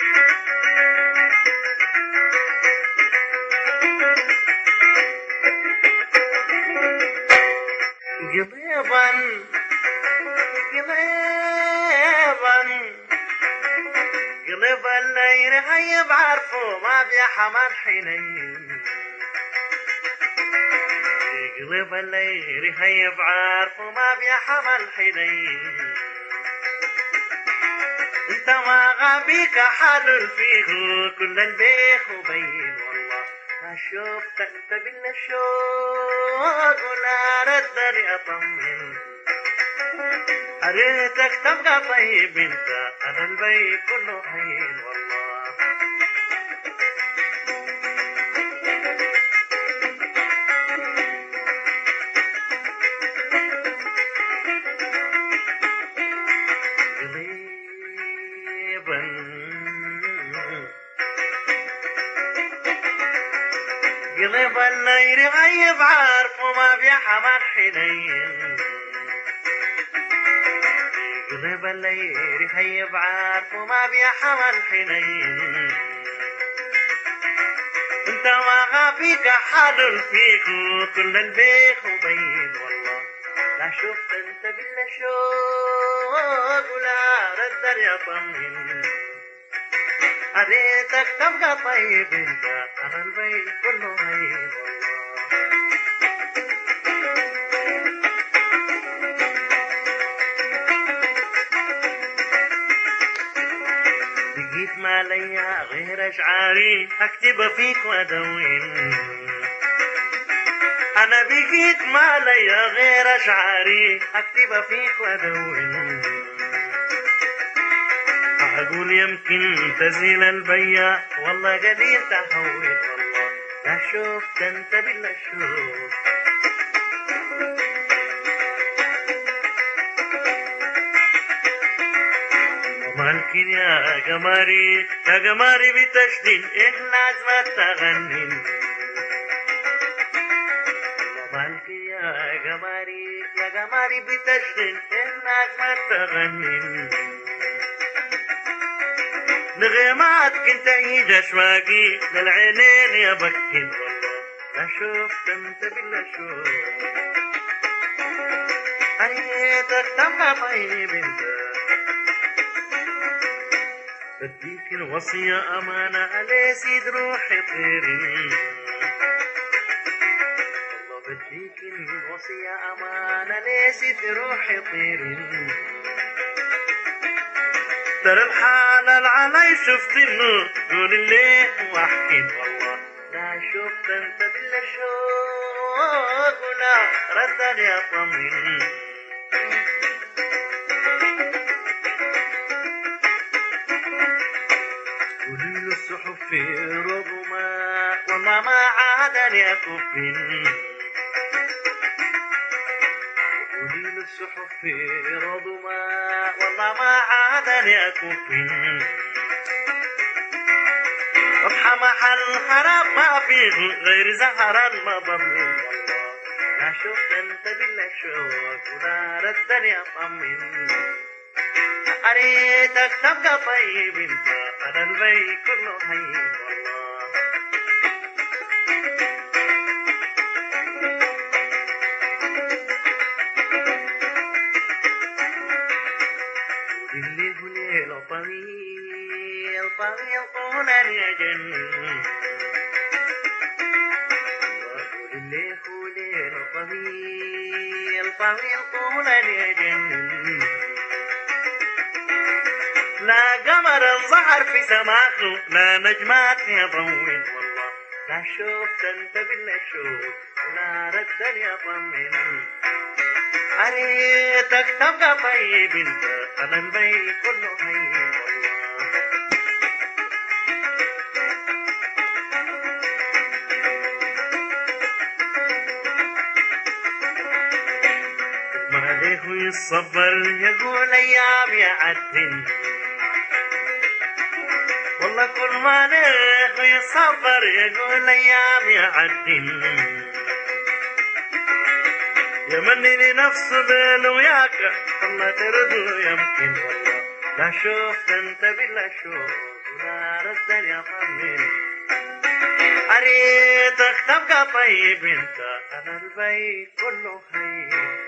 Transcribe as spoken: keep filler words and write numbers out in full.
قضيبا قضيبا قضيبا الليل هي بعرفه ما بيحمل حنين قضيبا الليل هي بعرفه ما بيحمل حنين انت ما غبيك حلل فيه كل البيخ وبين والله ما شفت انت بالشوق ولا ردني اطمن اريتك تبقى طيب انت انا البيت كله هين والله قلب الليل غيب عارف وما بيحمل حنين قلب الليل غيب عارف وما بيحمل حنين انت ما غافيك حلل فيك كل البيخ وبين والله لا شفت انت بالله شوق ولا ردر يطمن أريتك تبقى طيب انت انا البيت كله هين والله بقيت ما ليا غير اشعاري اكتب فيك وادون انا بقيت ما ليا غير اشعاري اكتب فيك وادون أقول يمكن تزيل البياع والله قليل تحول والله لا شفت انت بالله شوف ومالكن يا قماري يا قماري بتشديد إيه لازم تغنين ومالكن يا قماري يا قماري بتشديد إيه لازم تغنين نغمات كنت عيد اشواقي للعينين يا بكين والله لا شفت انت بالله شوف حياتك تبقى طيب انت بديك الوصية امانة على سيد روحي طيري والله بديك الوصية امانة على سيد روحي طيري ترى الحالة العلي شفت انه قول الليل واحكي والله لا شفت انت بالله شوق ولا ردني اطمن قولي له السحب في رضما والله ما عادني اكفن قولي له السحب في رضما والله ما عادني أكفن اصحى محل خراب ما فيه غير زهر المضم والله لا شفت انت بالله شوق ولا ردني اطمن اريتك تبقى طيب انت انا البيت كله هين والله الليل طويل طويل طول اليجن الليل ليل طويل طويل طول اليجن لا قمر ظهر في سماخه لا نجمات يضوين والله لا شفت انت بالله شوف لا ردني اطمن أريتك تبقى طيب انت انا البيت كله هين والله ما عليه يصبر يقول ايام يعدن والله كل ما عليه يصبر يقول ايام يعدن يمني لنفسه بين وياك الله ترده يمكن والله لا لا شفت انت بلا شوف ولا رد يطمن أريدك تبقى طيب انت انا البيت كله خير